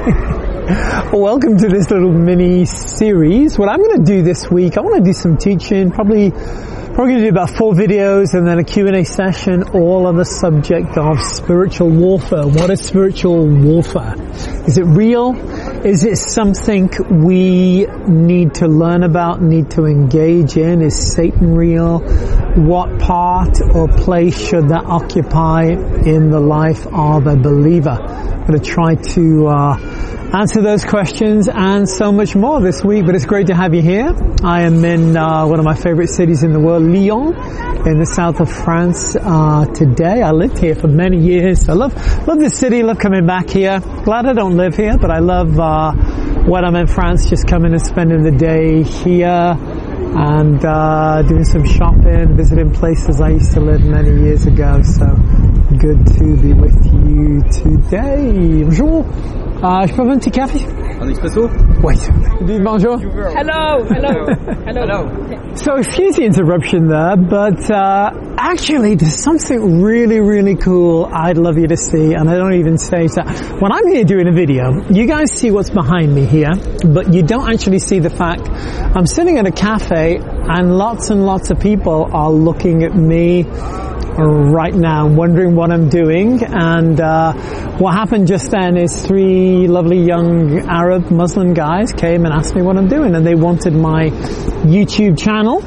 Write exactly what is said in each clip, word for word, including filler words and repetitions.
Welcome to this little mini series. What I'm going to do this week, I want to do some teaching, probably probably going to do about four videos and then a Q and A session, all on the subject of spiritual warfare. What is spiritual warfare? Is it real? Is it something we need to learn about, need to engage in? Is Satan real? What part or place should that occupy in the life of a believer? I'm going to try to uh, answer those questions and so much more this week, but it's great to have you here. I am in uh, one of my favorite cities in the world, Lyon, in the south of France uh, today. I lived here for many years. I love love this city, love coming back here. Glad I don't live here, but I love uh, when I'm in France, just coming and spending the day here and uh, doing some shopping, visiting places I used to live many years ago. So good to be with you today. Bonjour. Uh, je peux avoir un petit café? Un espresso? Wait. Bonjour. Hello, hello, hello. Hello. So excuse the interruption there, but uh, actually there's something really, really cool I'd love you to see, and I don't even say that. When I'm here doing a video, you guys see what's behind me here, but you don't actually see the fact I'm sitting at a cafe and lots and lots of people are looking at me right now, wondering what I'm doing. And uh what happened just then is three lovely young Arab Muslim guys came and asked me what I'm doing, and they wanted my YouTube channel.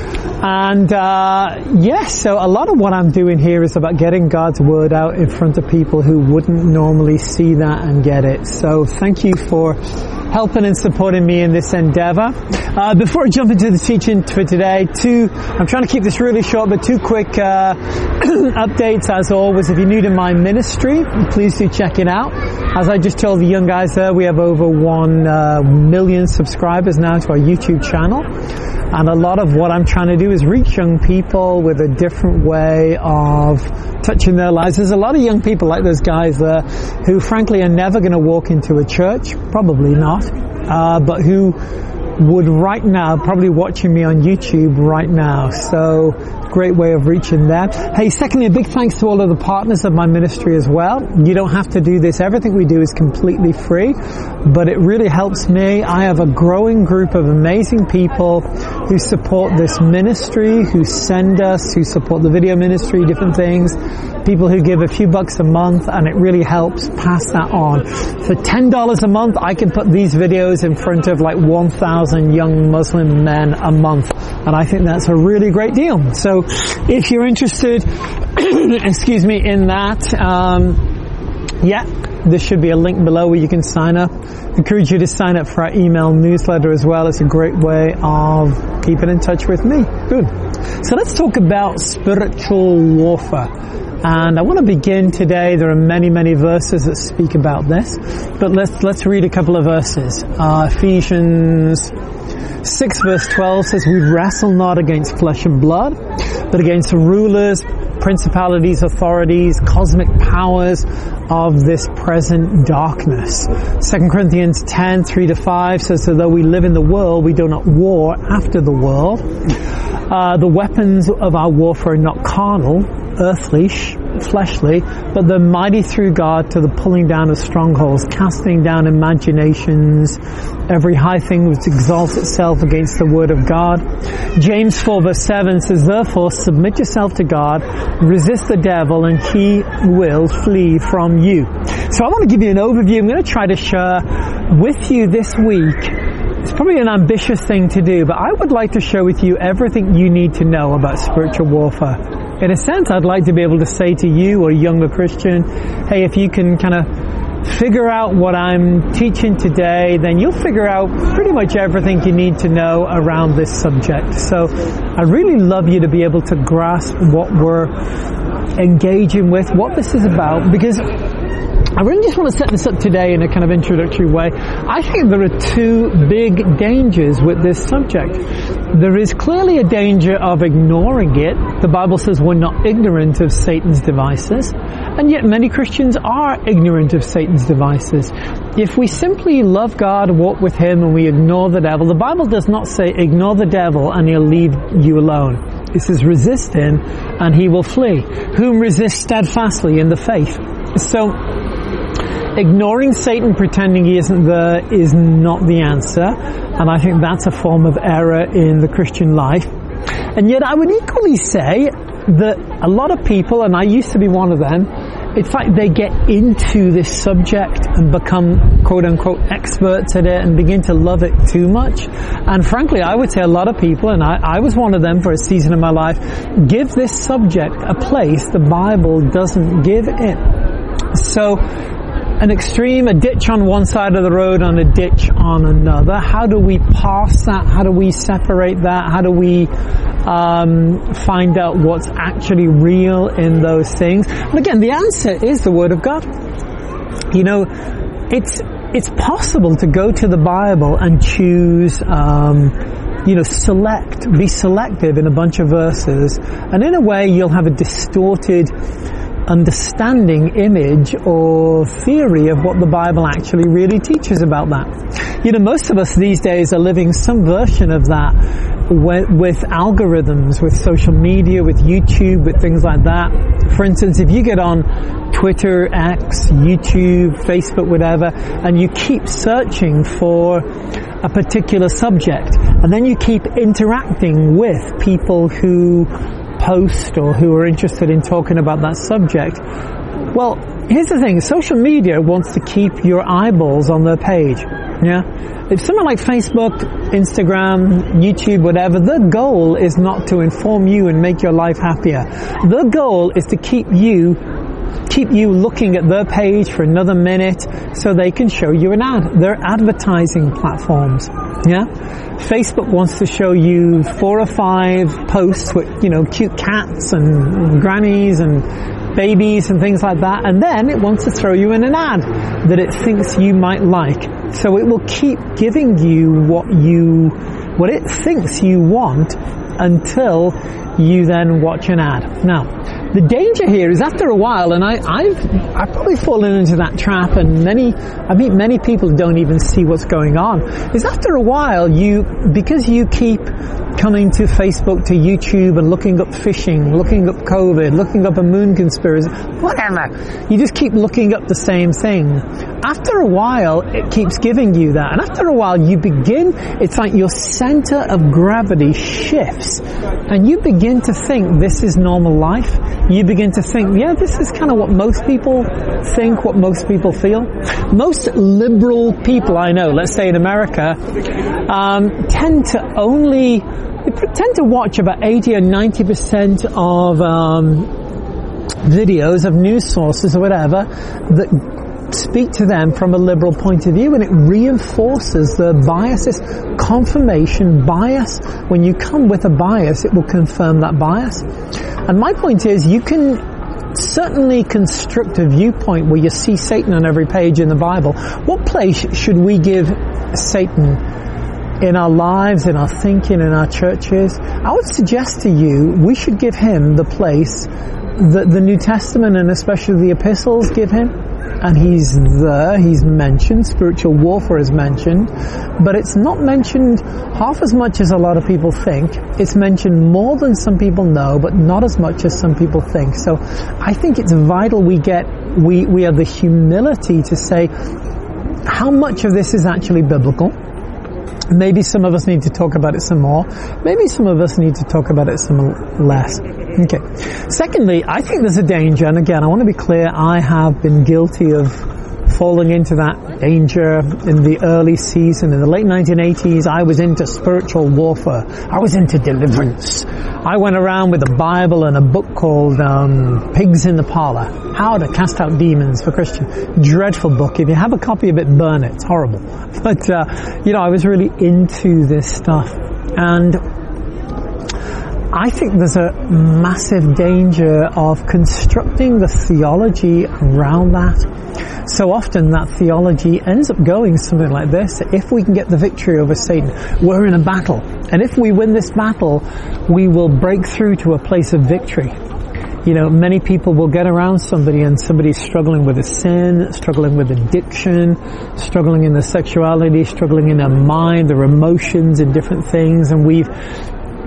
And uh yes, so a lot of what I'm doing here is about getting God's word out in front of people who wouldn't normally see that and get it. So thank you for helping and supporting me in this endeavor. Uh, before I jump into the teaching for today, two, I'm trying to keep this really short, but two quick uh, updates as always. If you're new to my ministry, please do check it out. As I just told the young guys there, we have over one uh, million subscribers now to our YouTube channel. And a lot of what I'm trying to do is reach young people with a different way of touching their lives. There's a lot of young people like those guys there who frankly are never going to walk into a church, probably not, uh, but who would right now, probably watching me on YouTube right now. So great way of reaching them. Hey, secondly, a big thanks to all of the partners of my ministry as well. You don't have to do this. Everything we do is completely free, but it really helps me. I have a growing group of amazing people who support this ministry, who send us, who support the video ministry, different things. People who give a few bucks a month, and it really helps pass that on. For ten dollars a month, I can put these videos in front of like one thousand young Muslim men a month. And I think that's a really great deal. So if you're interested, excuse me, in that, um, yeah, there should be a link below where you can sign up. I encourage you to sign up for our email newsletter as well. It's a great way of keeping in touch with me. Good. So let's talk about spiritual warfare. And I want to begin today. There are many, many verses that speak about this, but let's let's read a couple of verses. Uh, Ephesians six verse twelve says, "We wrestle not against flesh and blood, but against the rulers, principalities, authorities, cosmic powers of this present darkness." Second Corinthians ten three to five says, "So though we live in the world, we do not war after the world. Uh, the weapons of our warfare are not carnal, earthly, fleshly, but they're mighty through God to the pulling down of strongholds, casting down imaginations, every high thing which exalts itself against the word of God." James four verse seven says, "Therefore submit yourself to God, resist the devil, and he will flee from you." So I want to give you an overview. I'm going to try to share with you this week. It's probably an ambitious thing to do, but I would like to share with you everything you need to know about spiritual warfare. In a sense, I'd like to be able to say to you, or a younger Christian, hey, if you can kind of figure out what I'm teaching today, then you'll figure out pretty much everything you need to know around this subject. So I'd really love you to be able to grasp what we're engaging with, what this is about, because I really just want to set this up today in a kind of introductory way. I think there are two big dangers with this subject. There is clearly a danger of ignoring it. The Bible says we're not ignorant of Satan's devices, and yet many Christians are ignorant of Satan's devices. If we simply love God, walk with Him, and we ignore the devil, the Bible does not say ignore the devil and he'll leave you alone. It says resist him and he will flee. Whom resist steadfastly in the faith. So ignoring Satan, pretending he isn't there, is not the answer. And I think that's a form of error in the Christian life. And yet I would equally say that a lot of people, and I used to be one of them, it's like they get into this subject and become quote-unquote experts at it and begin to love it too much. And frankly, I would say a lot of people, and I, I was one of them for a season of my life, give this subject a place the Bible doesn't give it. So, an extreme, a ditch on one side of the road and a ditch on another. How do we pass that? How do we separate that? How do we um, find out what's actually real in those things? And again, the answer is the Word of God. You know, it's it's possible to go to the Bible and choose, um, you know, select, be selective in a bunch of verses, and in a way you'll have a distorted understanding, image, or theory of what the Bible actually really teaches about that. You know, most of us these days are living some version of that with, with algorithms, with social media, with YouTube, with things like that. For instance, if you get on Twitter, X, YouTube, Facebook, whatever, and you keep searching for a particular subject, and then you keep interacting with people who post or who are interested in talking about that subject. Well, here's the thing, social media wants to keep your eyeballs on their page. Yeah? If someone like Facebook, Instagram, YouTube, whatever, the goal is not to inform you and make your life happier. The goal is to keep you keep you looking at their page for another minute so they can show you an ad. They're advertising platforms. Yeah? Facebook wants to show you four or five posts with, you know, cute cats and grannies and babies and things like that, and then it wants to throw you in an ad that it thinks you might like. So it will keep giving you what you, what it thinks you want until you then watch an ad. Now, the danger here is after a while, and I, I've, I've probably fallen into that trap, and many, I meet many people who don't even see what's going on, is after a while you, because you keep coming to Facebook, to YouTube, and looking up fishing, looking up COVID, looking up a moon conspiracy, whatever, you just keep looking up the same thing. After a while, it keeps giving you that, and after a while you begin, it's like your center of gravity shifts, and you begin to think this is normal life. You begin to think, yeah, this is kind of what most people think, what most people feel. Most liberal people I know, let's say in America, um, tend to only, they tend to watch about eighty or ninety percent of um, videos of news sources or whatever that speak to them from a liberal point of view, and it reinforces the biases. Confirmation bias. When you come with a bias, it will confirm that bias. And my point is, you can certainly construct a viewpoint where you see Satan on every page in the Bible. What place should we give Satan in our lives, in our thinking, in our churches? I would suggest to you, we should give him the place that the New Testament and especially the epistles give him. And he's there, he's mentioned, spiritual warfare is mentioned, but it's not mentioned half as much as a lot of people think. It's mentioned more than some people know, but not as much as some people think. So I think it's vital we get, we, we have the humility to say how much of this is actually biblical. Maybe some of us need to talk about it some more. Maybe some of us need to talk about it some less. Okay. Secondly, I think there's a danger, and again, I want to be clear, I have been guilty of falling into that danger in the early season. In the late nineteen eighties, I was into spiritual warfare. I was into deliverance. I went around with a Bible and a book called um, Pigs in the Parlor, How to Cast Out Demons for Christians. Dreadful book. If you have a copy of it, burn it. It's horrible. But, uh, you know, I was really into this stuff. And I think there's a massive danger of constructing the theology around that. So often that theology ends up going something like this. If we can get the victory over Satan, we're in a battle. And if we win this battle, we will break through to a place of victory. You know, many people will get around somebody and somebody's struggling with a sin, struggling with addiction, struggling in their sexuality, struggling in their mind, their emotions and different things. And we've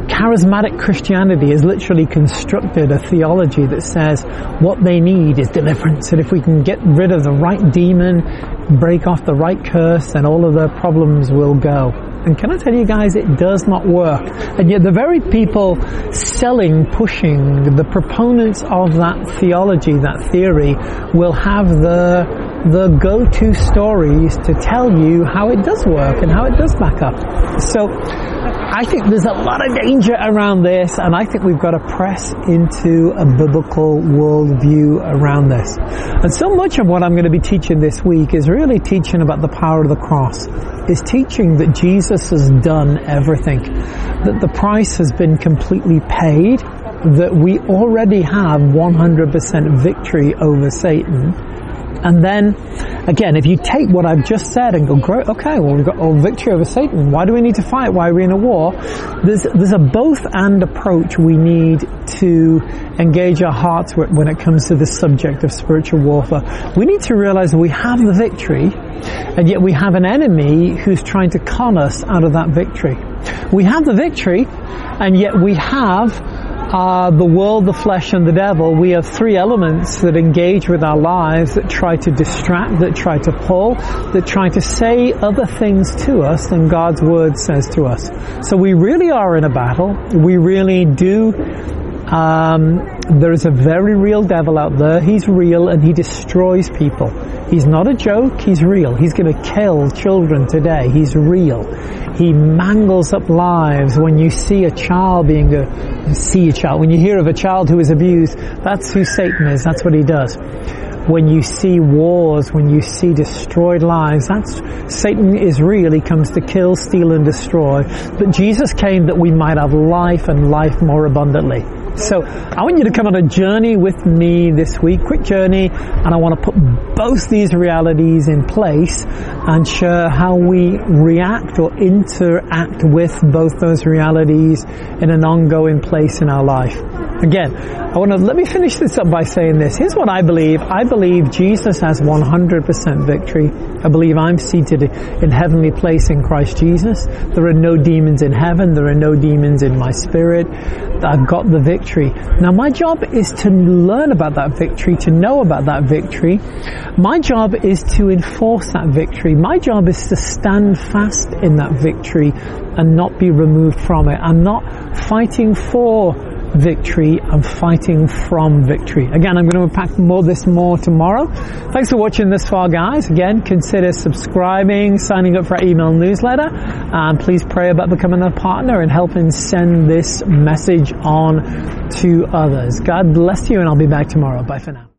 charismatic Christianity has literally constructed a theology that says what they need is deliverance, and if we can get rid of the right demon, break off the right curse, then all of their problems will go. And can I tell you guys, it does not work. And yet the very people selling, pushing, the proponents of that theology, that theory, will have the the go-to stories to tell you how it does work and how it does back up. So I think there's a lot of danger around this, and I think we've got to press into a biblical worldview around this. And so much of what I'm going to be teaching this week is really teaching about the power of the cross, is teaching that Jesus has done everything, that the price has been completely paid, that we already have one hundred percent victory over Satan. And then, again, if you take what I've just said and go, great, okay, well, we've got all victory over Satan. Why do we need to fight? Why are we in a war? There's, there's a both and approach we need to engage our hearts with when it comes to this subject of spiritual warfare. We need to realize we have the victory, and yet we have an enemy who's trying to con us out of that victory. We have the victory, and yet we have Uh, the world, the flesh, and the devil. We have three elements that engage with our lives, that try to distract, that try to pull, that try to say other things to us than God's Word says to us. So we really are in a battle. We really do. Um, there is a very real devil out there. He's real, and he destroys people. He's not a joke. He's real. He's going to kill children today. He's real. He mangles up lives. When you see a child being a, see a child, when you hear of a child who is abused, that's who Satan is. That's what he does. When you see wars, when you see destroyed lives, that's, Satan is real. He comes to kill, steal, and destroy. But Jesus came that we might have life, and life more abundantly. So I want you to come on a journey with me this week, quick journey, and I want to put both these realities in place and share how we react or interact with both those realities in an ongoing place in our life. Again, I want to, let me finish this up by saying this. Here's what I believe. I believe Jesus has one hundred percent victory. I believe I'm seated in heavenly place in Christ Jesus. There are no demons in heaven. There are no demons in my spirit. I've got the victory. Now my job is to learn about that victory, to know about that victory. My job is to enforce that victory. My job is to stand fast in that victory and not be removed from it. I'm not fighting for victory, I'm fighting from victory. Again, I'm going to unpack more this more tomorrow. Thanks for watching this far, guys. Again, consider subscribing, signing up for our email newsletter, and please pray about becoming a partner and helping send this message on to others. God bless you, and I'll be back tomorrow. Bye for now.